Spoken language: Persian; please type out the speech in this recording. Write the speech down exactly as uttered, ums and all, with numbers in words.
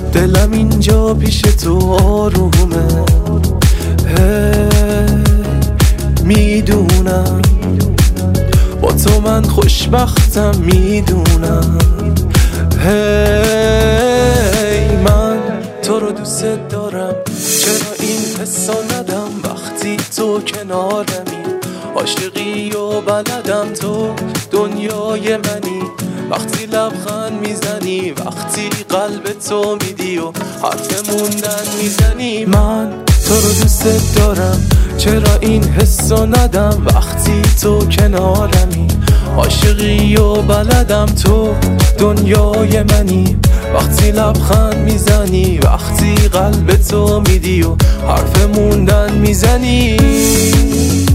دلم اینجا پیش تو آرومه. هی میدونم با تو من خوشبختم، میدونم. هی من تو رو دوست دارم، چرا این حسا ندم وقتی تو کنارمی؟ عاشقی و بلدم تو دنیای منی، وقتی لبخند میزنی، وقتی قلب تو میدی و حرف موندن میزنی. من تو رو دوست دارم، چرا این حسو ندم وقتی تو کنارمی؟ عاشقی و بلدم تو دنیای منی، وقتی لبخند میزنی، وقتی قلب تو میدی و حرف موندن میزنی.